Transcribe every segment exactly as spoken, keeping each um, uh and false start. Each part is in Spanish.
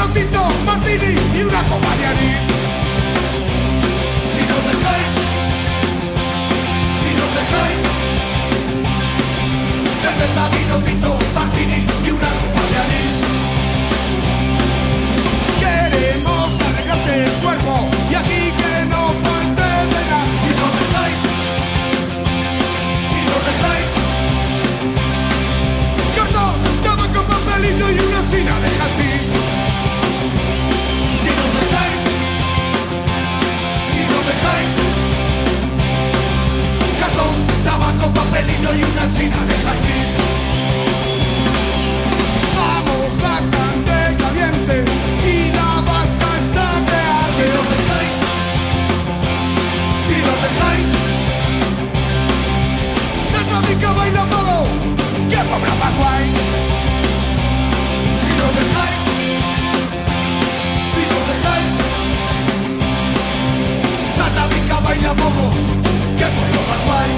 tinto, martini y una copa de anís. Si nos dejáis, si nos dejáis, cerveza, vino tinto, martini y una copa de anís. Queremos arreglarte el cuerpo y aquí que no falte de nada. Si nos dejáis, si nos dejáis, cartón, tabaco, papelito y una cina de hashish. Si nos dejáis, si nos dejáis, cartón, tabaco, papelito y una china de hashish. Vamos bastante caliente y la vasca está que arde. Si nos dejáis, si nos dejáis, Santa Mica baila todo, que cobra más guay. Si nos dejáis, si nos dejáis, Santa Mica baila poco, que cobra más guay.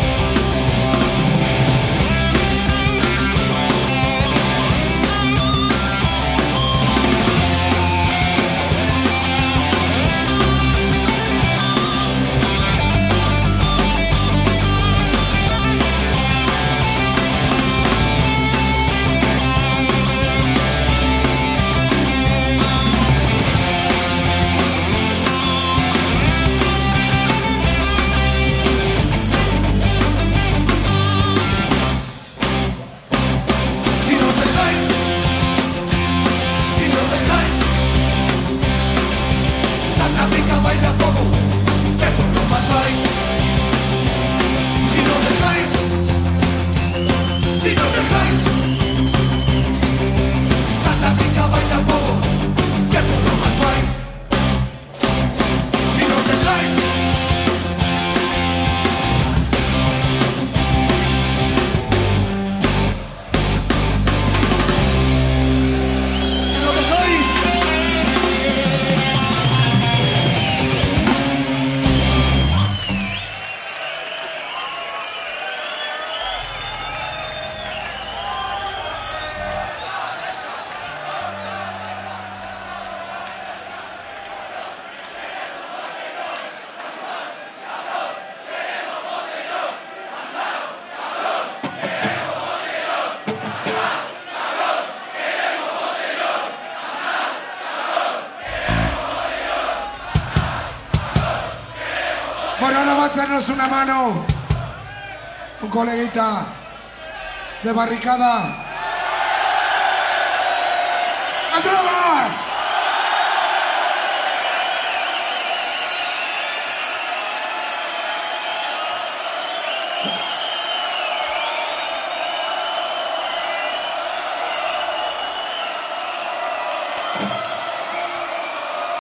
Bueno, ahora va a echarnos una mano un coleguita de barricada. ¡Entrada!